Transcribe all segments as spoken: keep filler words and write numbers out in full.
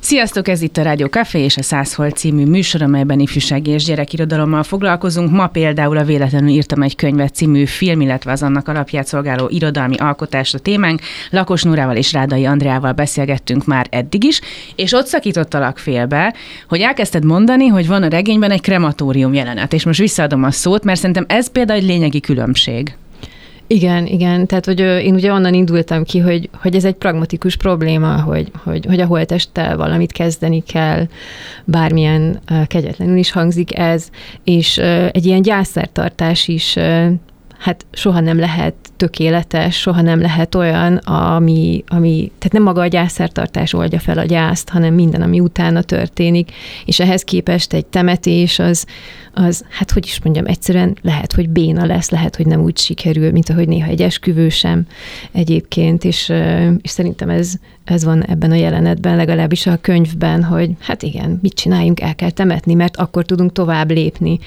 Sziasztok, ez itt a Rádió Café és a száz Hold című műsor, amelyben ifjúsági és gyerekirodalommal foglalkozunk. Ma például a Véletlenül írtam egy könyvet című film, illetve az annak alapját szolgáló irodalmi alkotás a témánk. Lakos Nórával és Rádai Andreával beszélgettünk már eddig is, és ott szakítottalak félbe, hogy elkezdted mondani, hogy van a regényben egy krematórium jelenet, és most visszaadom a szót, mert szerintem ez például egy lényegi különbség. Igen, igen. Tehát, hogy én ugye onnan indultam ki, hogy, hogy ez egy pragmatikus probléma, hogy, hogy, hogy a holttesttel valamit kezdeni kell, bármilyen uh, kegyetlenül is hangzik ez, és uh, egy ilyen gyászszertartás is uh, hát soha nem lehet tökéletes, soha nem lehet olyan, ami, ami tehát nem maga a gyászszertartás oldja fel a gyászt, hanem minden, ami utána történik, és ehhez képest egy temetés az, az hát hogy is mondjam, egyszerűen lehet, hogy béna lesz, lehet, hogy nem úgy sikerül, mint ahogy néha egy esküvő sem egyébként, és, és szerintem ez, ez van ebben a jelenetben, legalábbis a könyvben, hogy hát igen, mit csináljunk, el kell temetni, mert akkor tudunk tovább lépni.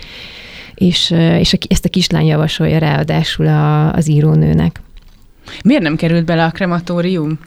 És, és ezt a kislány javasolja ráadásul a, az írónőnek. Miért nem került bele a krematórium?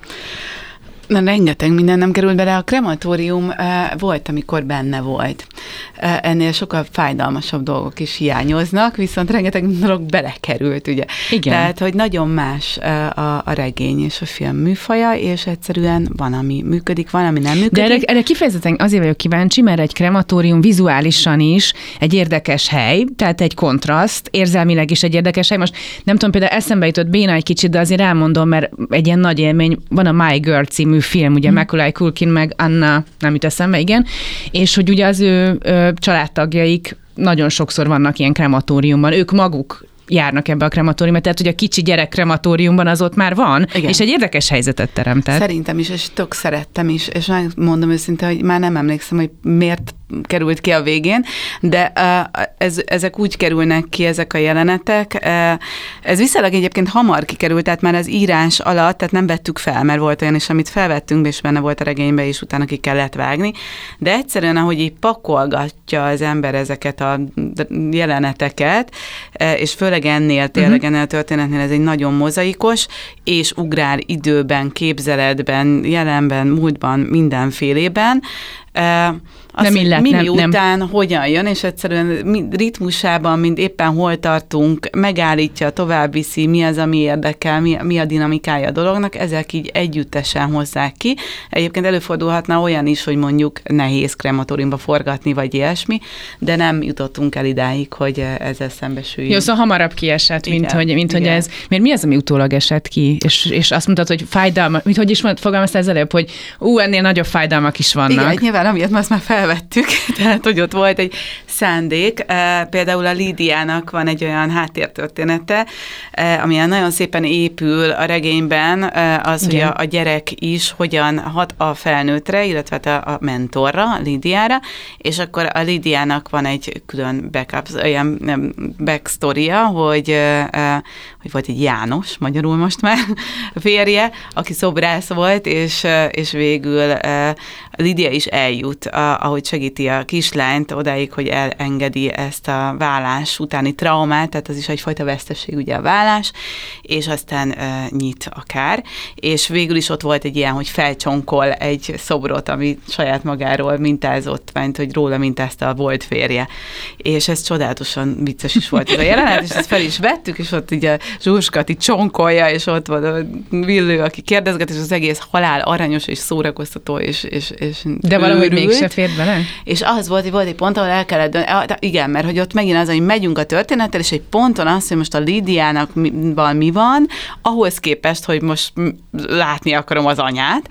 Na, rengeteg minden nem került bele. A krematórium uh, volt, amikor benne volt. Uh, ennél sokkal fájdalmasabb dolgok is hiányoznak, viszont rengeteg dolog belekerült, ugye. Igen. Tehát, hogy nagyon más uh, a, a regény és a film műfaja, és egyszerűen van, ami működik, van, ami nem működik. De erre, erre kifejezetten azért vagyok kíváncsi, mert egy krematórium vizuálisan is egy érdekes hely, tehát egy kontraszt, érzelmileg is egy érdekes hely. Most nem tudom, például eszembe jutott béna egy kicsit, de azért elmondom, mert egy ilyen nagy élmény, van a My Girl című film, ugye mm. Macaulay Culkin meg Anna, nem jut eszembe, igen, és hogy ugye az ő, ő családtagjaik nagyon sokszor vannak ilyen krematóriumban, ők maguk járnak ebbe a krematóriumba, tehát hogy a kicsi gyerek krematóriumban az ott már van, igen. És egy érdekes helyzetet teremtett. Szerintem is, és tök szerettem is, és megmondom őszintén, hogy már nem emlékszem, hogy miért került ki a végén, de uh, ez, ezek úgy kerülnek ki, ezek a jelenetek. Uh, ez viszonylag egyébként hamar kikerült, tehát már az írás alatt, tehát nem vettük fel, mert volt olyan is, amit felvettünk, és benne volt a regényben, és utána ki kellett vágni, de egyszerűen, ahogy így pakolgatja az ember ezeket a jeleneteket, uh, és főleg ennél, tényleg uh-huh. ennél a történetnél ez egy nagyon mozaikos, és ugrál időben, képzeletben, jelenben, múltban, mindenfélében. Uh, azt, nem illet, mi nem, után nem. hogyan jön, és egyszerűen ritmusában, mint éppen hol tartunk, megállítja, tovább viszi, mi az, ami érdekel, mi, mi a dinamikája a dolognak, ezek így együttesen hozzák ki. Egyébként előfordulhatna olyan is, hogy mondjuk nehéz krematóriumba forgatni, vagy ilyesmi, de nem jutottunk el idáig, hogy ezzel szembesüljünk. Jó, szóval hamarabb kiesett, mint, igen, hogy, mint hogy ez. Miért mi az, ami utólag esett ki? És, és azt mondtad, hogy fájdalma, mint hogy is fogalmaztál az előbb, hogy ú, ennél nagyobb fájdalmak is vannak. Igen, nyilván amiatt azt már felvettük, tehát hogy ott volt egy szándék. Például a Lídiának van egy olyan háttértörténete, amilyen nagyon szépen épül a regényben, az, igen. hogy a, a gyerek is hogyan hat a felnőttre, illetve a, a mentorra, a Lídiára, és akkor a Lídiának van egy külön backup, olyan backstory-ja, hogy, hogy volt egy János, magyarul most már férje, aki szobrász volt, és, és végül Lídia is eljut, ahogy segíti a kislányt odáig, hogy elengedi ezt a vállás utáni traumát, tehát az is egyfajta veszteség, ugye a vállás, és aztán uh, nyit akár, és végül is ott volt egy ilyen, hogy felcsonkol egy szobrot, ami saját magáról mintázott, mint hogy róla mintázta a volt férje. És ez csodálatosan vicces is volt ez a jelenet, és ezt fel is vettük, és ott így a Zsuzskat így csonkolja, és ott van a Villő, aki kérdezget, és az egész halál aranyos és szórakoztató, és, és, és de valahogy mégse fért bele? És az volt, hogy volt egy pont, ahol el kellett dönteni, igen, mert hogy ott megint az, hogy megyünk a történettel, és egy ponton az, hogy most a Lídiának mi, mi van, ahhoz képest, hogy most látni akarom az anyát,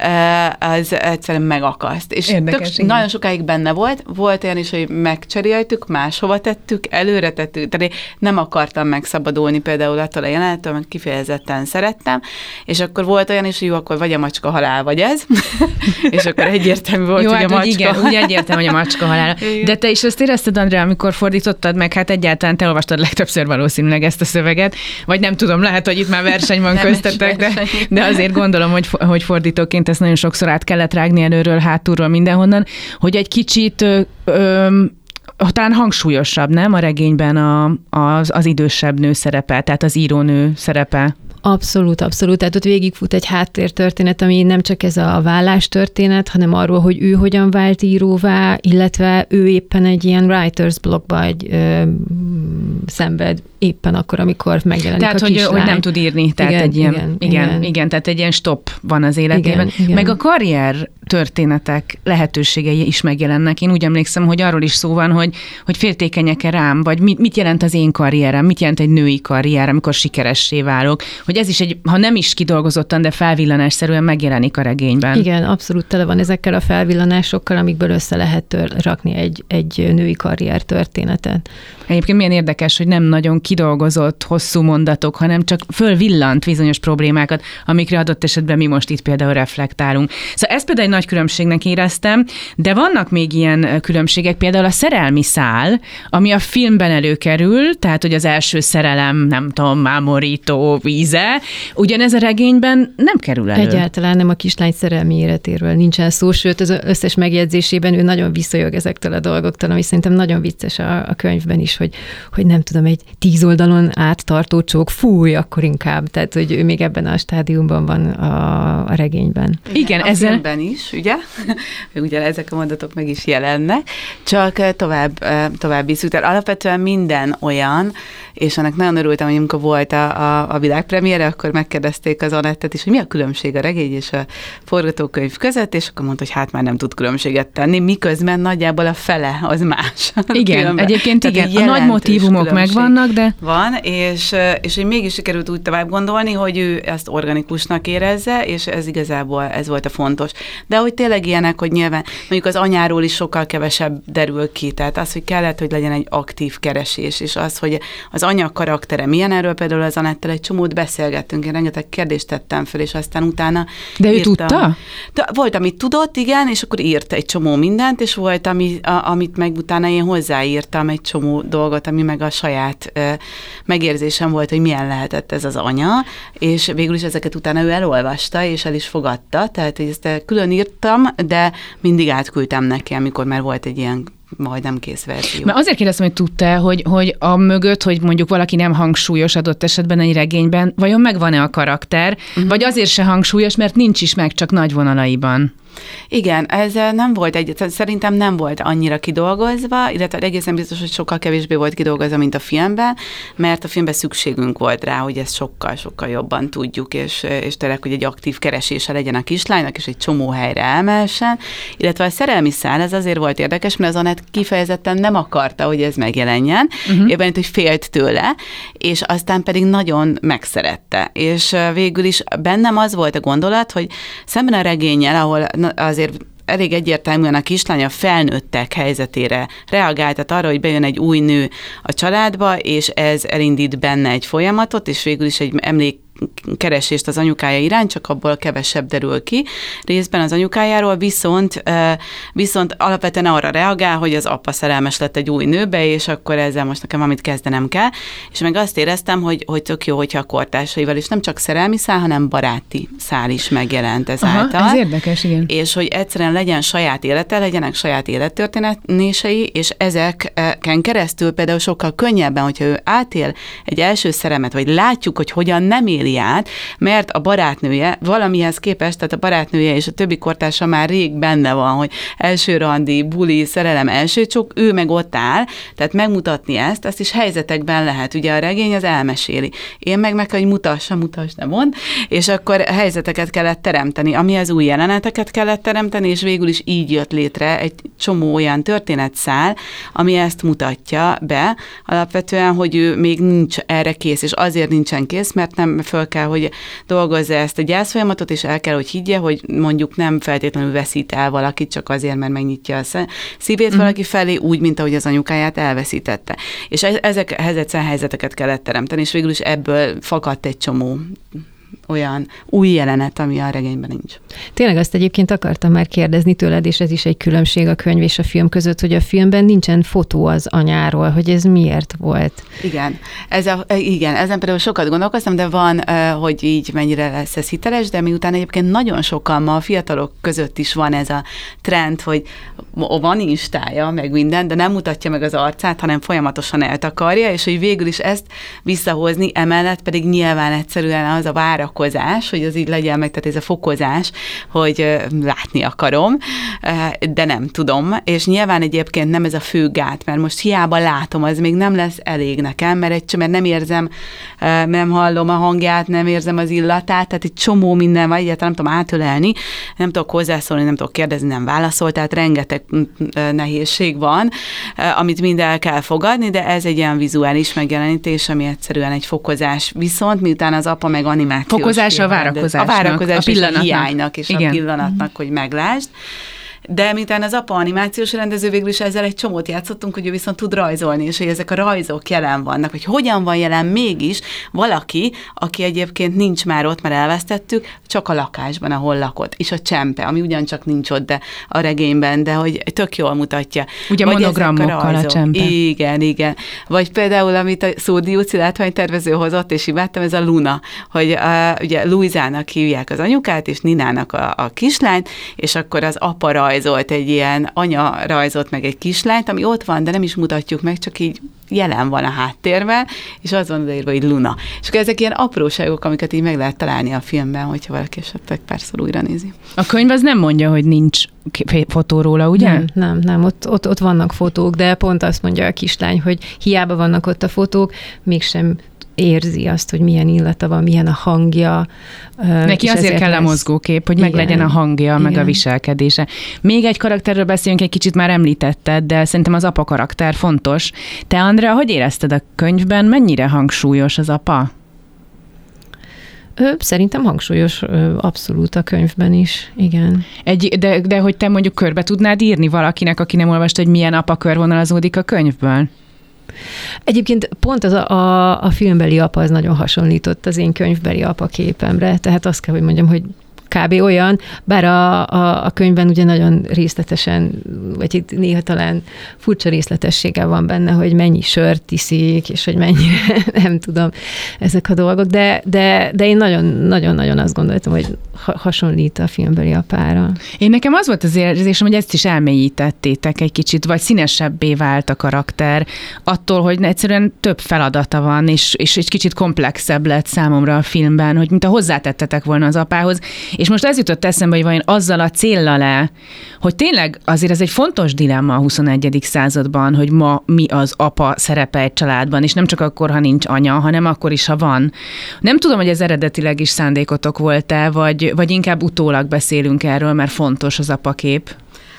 az egyszerűen megakaszt. És érdekes, tök, nagyon sokáig benne volt, volt olyan is, hogy megcseréltük, máshova tettük, előre tettük, tehát nem akartam megszabadulni például attól a jelenettől, mert kifejezetten szerettem, és akkor volt olyan is, hogy jó, akkor vagy a macska halál, vagy ez, és akkor egyértelmű volt, jó, hogy hát, a macska igen, úgy egyértelmű, hogy a macska halál. De te is azt érezted, Andrea, amikor fordítottad meg, hát egyáltalán te olvastad legtöbbször valószínűleg ezt a szöveget, vagy nem tudom, lehet, hogy itt már verseny van köztetek, de, de azért gondolom, hogy, hogy fordítóként ezt nagyon sokszor át kellett rágni előről, hátulról, mindenhonnan, hogy egy kicsit ö, ö, talán hangsúlyosabb, nem a regényben a, az, az idősebb nő szerepe, tehát az írónő szerepe. Abszolút, abszolút. Tehát ott végigfut egy háttértörténet, ami nem csak ez a vállás történet, hanem arról, hogy ő hogyan vált íróvá, illetve ő éppen egy ilyen writer's blockba egy, ö, szenved éppen akkor, amikor megjelenik tehát, a hogy, kislány. hogy nem tud írni. Tehát igen, egy ilyen, igen, igen, igen. igen, tehát egy ilyen stop van az életében. Igen, igen. Meg a karrier történetek lehetőségei is megjelennek. Én úgy emlékszem, hogy arról is szó van, hogy, hogy féltékenyek-e rám, vagy mit, mit jelent az én karrierem, mit jelent egy női karrier, amikor sikeressé válok. Hogy ez is egy, ha nem is kidolgozottan, de felvillanásszerűen megjelenik a regényben. Igen, abszolút tele van ezekkel a felvillanásokkal, amikből össze lehet tör, rakni egy, egy női karrier történetet. Egyébként milyen érdekes, hogy nem nagyon kidolgozott hosszú mondatok, hanem csak fölvillant bizonyos problémákat, amikre adott esetben mi most itt például reflektálunk. Szóval ezt például egy nagy különbségnek éreztem, de vannak még ilyen különbségek, például a szerelmi szál, ami a filmben előkerül, tehát hogy az első szerelem, nem tudom, mámorító víze, ugyanez a regényben nem kerül elő. Egyáltalán nem, a kislány szerelmi életéről nincsen szó, sőt az összes megjegyzésében ő nagyon visszajog ezektől a dolgoktól, ami szerintem nagyon vicces a, a könyvben is, hogy, hogy nem tudom, egy tíz oldalon áttartó csók, fúj, akkor inkább. Tehát, hogy ő még ebben a stádiumban van a, a regényben. Igen, Igen, a ezzel... filmben is, ugye? Ugye ezek a mondatok meg is jelennek, csak tovább, tovább visszük. Tehát alapvetően minden olyan, és annak nagyon örültem, hogy amikor volt a, a, a világpremiére, akkor megkérdezték az Anettet is, hogy mi a különbség a regény és a forgatókönyv között, és akkor mondta, hogy hát már nem tud különbséget tenni, miközben nagyjából a fele az más. Igen, Filmben. egyébként Tehát igen, a nagy motívumok megvannak, de... Van, és, és hogy mégis sikerült úgy tovább gondolni, hogy ő ezt organikusnak érezze, és ez igazából ez volt a fontos. De hogy tényleg ilyenek, hogy nyilván mondjuk az anyáról is sokkal kevesebb derül ki, tehát az, hogy kellett, hogy legyen egy aktív keresés, és az, hogy az anya karaktere milyen, erről például az Anettel egy csomót beszélgettünk, én rengeteg kérdést tettem fel, és aztán utána De ő írtam. tudta? De volt, amit tudott, igen, és akkor írt egy csomó mindent, és volt, ami, a, amit meg utána én hozzáírtam egy csomó dolgot, ami meg a saját uh, megérzésem volt, hogy milyen lehetett ez az anya, és végül is ezeket utána ő elolvasta, és el is fogadta, tehát hogy ezt külön írtam, de mindig átküldtem neki, amikor már volt egy ilyen majdnem kész verzió. Mert azért kérdeztem, hogy tudta, hogy, hogy a mögött, hogy mondjuk valaki nem hangsúlyos adott esetben egy regényben, vajon megvan-e a karakter, uh-huh. vagy azért se hangsúlyos, mert nincs is meg, csak nagy vonalaiban. Igen, ez nem volt egy, szerintem nem volt annyira kidolgozva, illetve egészen biztos, hogy sokkal kevésbé volt kidolgozva, mint a filmben, mert a filmben szükségünk volt rá, hogy ezt sokkal-sokkal jobban tudjuk, és, és tényleg, hogy egy aktív keresése legyen a kislánynak, és egy csomó helyre elmehessen. Illetve a szerelmi szál, ez azért volt érdekes, mert az Anett kifejezetten nem akarta, hogy ez megjelenjen, uh-huh. éppen, hogy félt tőle, és aztán pedig nagyon megszerette. És végül is bennem az volt a gondolat, hogy szemben a regénnyel, ahol azért elég egyértelműen a kislány a felnőttek helyzetére reagált, tehát arra, hogy bejön egy új nő a családba, és ez elindít benne egy folyamatot, és végül is egy emlék keresést az anyukája iránt, csak abból kevesebb derül ki részben az anyukájáról, viszont, viszont alapvetően arra reagál, hogy az apa szerelmes lett egy új nőbe, és akkor ezzel most nekem valamit kezdenem kell, és meg azt éreztem, hogy, hogy tök jó, hogyha a kortársaival is nem csak szerelmi szál, hanem baráti szál is megjelent ezáltal. Aha, ez érdekes, igen. És hogy egyszerűen legyen saját élete, legyenek saját élettörténetései, és ezeken keresztül például sokkal könnyebben, hogyha ő átél egy első szerelmet, vagy látjuk, hogy hogyan nem éli át, mert a barátnője valamihez képest, tehát a barátnője és a többi kortársa már rég benne van, hogy első randi, buli, szerelem, első csók, ő meg ott áll, tehát megmutatni ezt, azt is helyzetekben lehet. Ugye a regény az elmeséli. Én meg meg, hogy mutassa, mutass, de mond, és akkor helyzeteket kellett teremteni, amihez új jeleneteket kellett teremteni, és végül is így jött létre egy csomó olyan történetszál, ami ezt mutatja be, alapvetően, hogy ő még nincs erre kész, és azért nincsen kész, mert nem föl kell, hogy dolgozza ezt a gyászfolyamatot, és el kell, hogy higgye, hogy mondjuk nem feltétlenül veszít el valakit, csak azért, mert megnyitja a szívét mm. valaki felé, úgy, mint ahogy az anyukáját elveszítette. És ezekhez egyszerűen helyzeteket kellett teremteni, és végül is ebből fakadt egy csomó olyan új jelenet, ami a regényben nincs. Tényleg azt egyébként akartam már kérdezni tőled, és ez is egy különbség a könyv és a film között, hogy a filmben nincsen fotó az anyáról, hogy ez miért volt? Igen, ez a, igen, ezen például sokat gondolkoztam, de van, hogy így mennyire lesz ez hiteles, de miután egyébként nagyon sokan ma a fiatalok között is van ez a trend, hogy van instája, meg minden, de nem mutatja meg az arcát, hanem folyamatosan eltakarja, és hogy végül is ezt visszahozni, emellett pedig nyilván egyszerűen az a várakozás, hogy az így legyen meg, tehát ez a fokozás, hogy látni akarom, de nem tudom, és nyilván egyébként nem ez a fő gát, mert most hiába látom, az még nem lesz elég nekem, mert, egy, mert nem érzem, nem hallom a hangját, nem érzem az illatát, tehát egy csomó minden van, egyáltalán nem tudom átölelni, nem tudok hozzászólni, nem tudok kérdezni, nem válaszol, tehát rengeteg nehézség van, amit mind el kell fogadni, de ez egy ilyen vizuális megjelenítés, ami egyszerűen egy fokozás. Viszont miután az apa meg animációs fokozás film, a várakozásnak, a várakozás a pillanatnak. És a hiánynak, és igen. a pillanatnak, hogy meglásd. De miután az apa animációs rendező, végül is ezzel egy csomót játszottunk, hogy ő viszont tud rajzolni, és hogy ezek a rajzok jelen vannak, hogy hogyan van jelen mégis valaki, aki egyébként nincs már ott, mert elvesztettük, csak a lakásban, ahol lakott, és a csempe, ami ugyancsak nincs ott de a regényben, de hogy tök jól mutatja. Ugye vagy monogramokkal a, a csempe. Igen, igen. Vagy például, amit a Szódi Júci látványtervező hozott, és imádtam, ez a Luna, hogy a, ugye Luizának hívják az anyukát, és Ninának a, a kislányt, és akkor az apa rajzolt egy ilyen anya rajzolt meg egy kislányt, ami ott van, de nem is mutatjuk meg, csak így jelen van a háttérben, és az van odaírva, hogy Luna. És akkor ezek ilyen apróságok, amiket így meg lehet találni a filmben, hogyha valaki esetleg párszor újra nézi. A könyv az nem mondja, hogy nincs fotó róla, ugye? Nem, nem, nem. Ott, ott, ott vannak fotók, de pont azt mondja a kislány, hogy hiába vannak ott a fotók, mégsem érzi azt, hogy milyen illata van, milyen a hangja. Neki azért kell lesz... a mozgókép, hogy igen, meglegyen a hangja, igen. meg a viselkedése. Még egy karakterről beszéljünk, egy kicsit már említetted, de szerintem az apa karakter fontos. Te, Andrea, hogy érezted a könyvben, mennyire hangsúlyos az apa? Szerintem hangsúlyos abszolút a könyvben is, igen. Egy, de, de hogy te mondjuk körbe tudnád írni valakinek, aki nem olvasta, hogy milyen apa körvonalazódik a könyvből? Egyébként pont az a, a, a filmbeli apa az nagyon hasonlított az én könyvbeli apa képemre, tehát azt kell, hogy mondjam, hogy kb. Olyan, bár a, a, a könyvben ugye nagyon részletesen, vagy itt néha talán furcsa részletessége van benne, hogy mennyi sört iszik, és hogy mennyire, nem tudom, ezek a dolgok, de, de, de én nagyon-nagyon azt gondoltam, hogy hasonlít a filmbeli apára. Én nekem az volt az érzésem, hogy ezt is elmélyítettétek egy kicsit, vagy színesebbé vált a karakter, attól, hogy egyszerűen több feladata van, és, és egy kicsit komplexebb lett számomra a filmben, hogy mint a hozzátettetek volna az apához. És most ez jutott eszembe, hogy vajon azzal a céllal-e, hogy tényleg azért ez egy fontos dilemma a huszonegyedik században, hogy ma mi az apa szerepe egy családban, és nem csak akkor, ha nincs anya, hanem akkor is, ha van. Nem tudom, hogy ez eredetileg is szándékotok volt-e, vagy, vagy inkább utólag beszélünk erről, mert fontos az apakép.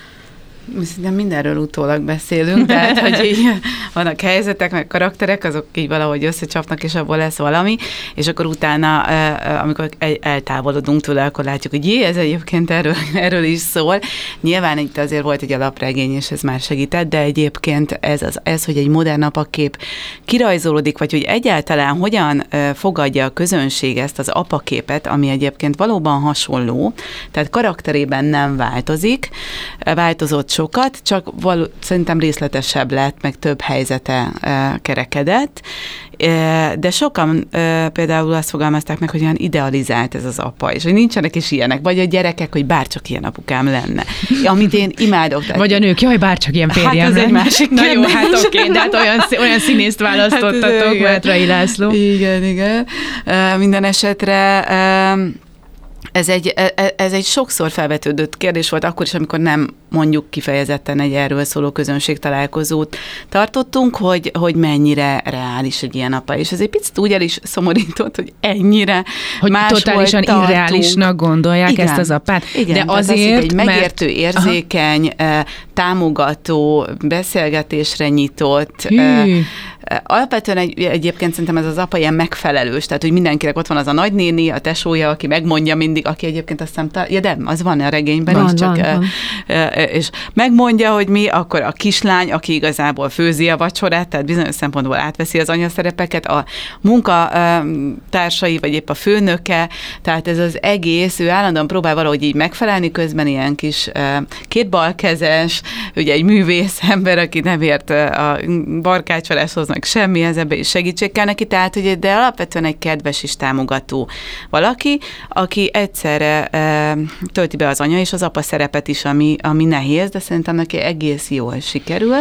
Szerintem mindenről utólag beszélünk, tehát, hogy így vannak helyzetek, meg karakterek, azok így valahogy összecsapnak, és abból lesz valami, és akkor utána, amikor eltávolodunk tőle, akkor látjuk, hogy jé, ez egyébként erről, erről is szól. Nyilván itt azért volt egy alapregény, és ez már segített, de egyébként ez, az, ez hogy egy modern apakép kirajzolódik, vagy hogy egyáltalán hogyan fogadja a közönség ezt az apaképet, ami egyébként valóban hasonló, tehát karakterében nem változik, változott sokat, csak való, szerintem részletesebb lett, meg több helyzete e, kerekedett, e, de sokan e, például azt fogalmazták meg, hogy olyan idealizált ez az apa, és hogy nincsenek is ilyenek, vagy a gyerekek, hogy bárcsak ilyen apukám lenne, amit én imádok. Tehát, vagy a nők, jaj, bárcsak ilyen férjem. Hát ez egy másik Na jó, hát oké, de hát olyan, olyan színészt választottatok, hát Mátrai László. Igen, igen. E, minden esetre e, Ez egy, ez egy sokszor felvetődött kérdés volt, akkor is, amikor nem mondjuk kifejezetten egy erről szóló közönségtalálkozót tartottunk, hogy, hogy mennyire reális egy ilyen apa. És ez egy picit úgy el is szomorított, hogy ennyire hogy totálisan irreálisnak gondolják igen, ezt az apát. Igen, de azért, az, egy megértő, mert... érzékeny, aha. támogató, beszélgetésre nyitott, Hű. alapvetően egy, egyébként szerintem ez az apa ilyen megfelelős, tehát hogy mindenkinek ott van az a nagynéni, a tesója, aki megmondja mindig, aki egyébként azt hiszem, ja de, az van a regényben van, is, csak van, van. és megmondja, hogy mi, akkor a kislány, aki igazából főzi a vacsorát, tehát bizonyos szempontból átveszi az anyaszerepeket, a munkatársai, vagy épp a főnöke, tehát ez az egész, ő állandóan próbál valahogy így megfelelni, közben ilyen kis kétbalkezes, ugye egy művész ember, aki nem ért a barkácsoláshoz, meg semmihez, ebbe is segítség kell neki, tehát hogy de alapvetően egy kedves és támogató valaki, aki egyszerre e, tölti be az anya és az apa szerepet is, ami, ami nehéz, de szerintem neki egész jól sikerül.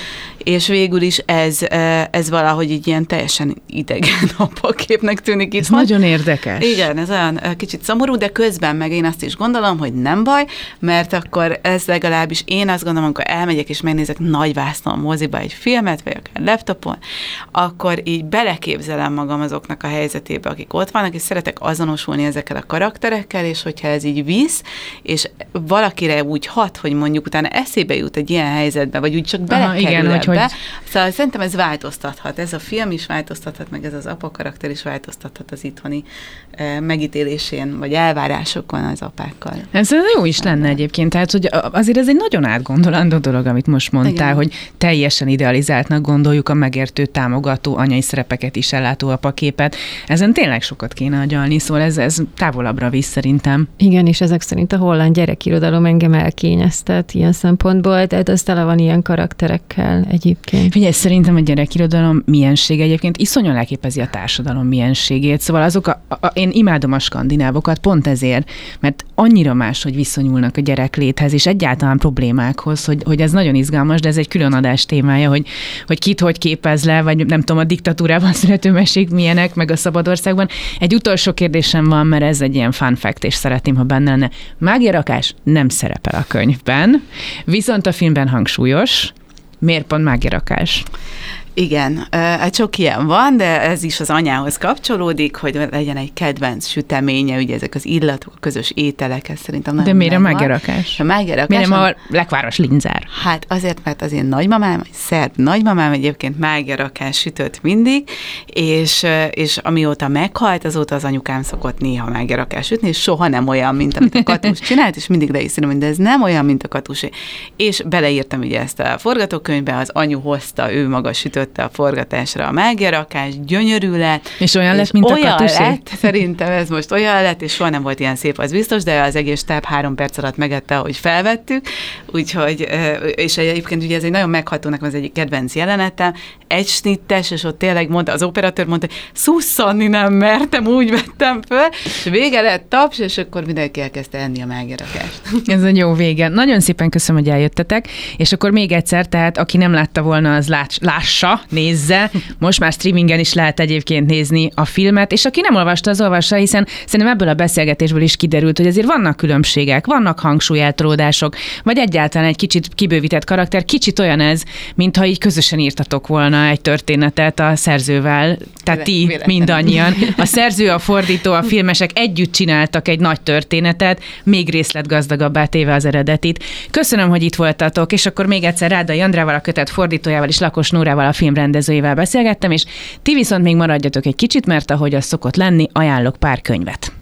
És végül is ez, ez valahogy így ilyen teljesen idegen apaképnek tűnik itt. Ez nagyon érdekes. Igen, ez olyan kicsit szomorú, de közben meg én azt is gondolom, hogy nem baj, mert akkor ez legalábbis én azt gondolom, amikor elmegyek és megnézek nagyvásznon moziba egy filmet, vagy akár laptopon, akkor így beleképzelem magam azoknak a helyzetébe, akik ott vannak, és szeretek azonosulni ezekkel a karakterekkel, és hogyha ez így visz, és valakire úgy hat, hogy mondjuk utána eszébe jut egy ilyen helyzetbe, vagy úgy csak belekerül ebbe. Hogy... Szóval szerintem ez változtathat, ez a film is változtathat, meg ez az apa karakter is változtathat az itthoni eh, megítélésén, vagy elvárásokon az apákkal. Ez jó is lenne egyébként, tehát hogy azért ez egy nagyon átgondolandó dolog, amit most mondtál, igen, hogy teljesen idealizáltnak gondoljuk a megértő, támogató, anyai szerepeket is ellátó apaképet. Ezen tényleg sokat kéne agyalni, szóval ez, ez távolabbra visz szerintem. Igen, és ezek szerint a holland gyerekirodalom engem elkényeztet ilyen szempontból, tehát az tele van ilyen karakterekkel egyébként. Figyelj, szerintem a gyerekirodalom miensége egyébként iszonyan leképezi a társadalom mienségét, szóval azok a, a, én imádom a skandinávokat pont ezért, mert annyira máshogy viszonyulnak a gyerekléthez, és egyáltalán problémákhoz, hogy, hogy ez nagyon izgalmas, de ez egy külön adás témája, hogy, hogy kit hogy képez le, vagy nem tudom, a diktatúrában születő mesék milyenek, meg a Szabadországban. Egy utolsó kérdésem van, mert ez egy ilyen fun fact, és szeretném, ha benne lenne. Mágia Rakás nem szerepel a könyvben, viszont a filmben hangsúlyos. Miért pont Mágia Rakás? Igen, hát sok ilyen van, de ez is az anyához kapcsolódik, hogy legyen egy kedvenc süteménye, ugye ezek az illatok, a közös ételek, ez szerintem nagyon. De miért a Mágia Rakás? A Mágia Rakás. Miért nem a Lekváros Lindzár? Hát azért, mert az én nagymamám, egy szerb nagymamám egyébként Mágia Rakás sütött mindig, és, és amióta meghalt, azóta az anyukám szokott néha Mágia Rakás sütni, és soha nem olyan, mint amit a Katus csinált, és mindig le is írom, hogy de ez nem olyan, mint a Katusé. És beleírtam ugye ezt a forgatókönyvbe, az anyu hozta, ő maga sütött a forgatásra a Mágia Rakás, gyönyörű lett. És olyan lett, mint olyan a Katusé? Lett, szerintem ez most olyan lett, és soha nem volt ilyen szép, az biztos, de az egész stáb három perc alatt megette, ahogy felvettük, úgyhogy, és egyébként ugye ez egy nagyon megható, nekem az egyik kedvenc jelenetem, egy snittes, és ott tényleg mondta, az operatőr mondta, hogy szusszanni nem mertem, úgy vettem föl, és vége lett taps, és akkor mindenki elkezdte enni a Mágia Rakást. Ez egy jó vége. Nagyon szépen köszönöm, hogy eljöttetek, és akkor még egyszer, tehát aki nem látta volna, az lássa, nézze. Most már streamingen is lehet egyébként nézni a filmet, és aki nem olvasta, az olvassa, hiszen szerintem ebből a beszélgetésből is kiderült, hogy azért vannak különbségek, vannak hangsúlyeltolódások, vagy egyáltalán egy kicsit kibővített karakter, kicsit olyan ez, mintha így közösen írtatok volna egy történetet a szerzővel, tehát ti mindannyian. A szerző, a fordító, a filmesek együtt csináltak egy nagy történetet, még részletgazdagabbá téve az eredetit. Köszönöm, hogy itt voltatok, és akkor még egyszer Rádai Andrával, a kötet fordítójával és Lakos Nórával, a filmrendezőjével beszélgettem, és ti viszont még maradjatok egy kicsit, mert ahogy az szokott lenni, ajánlok pár könyvet.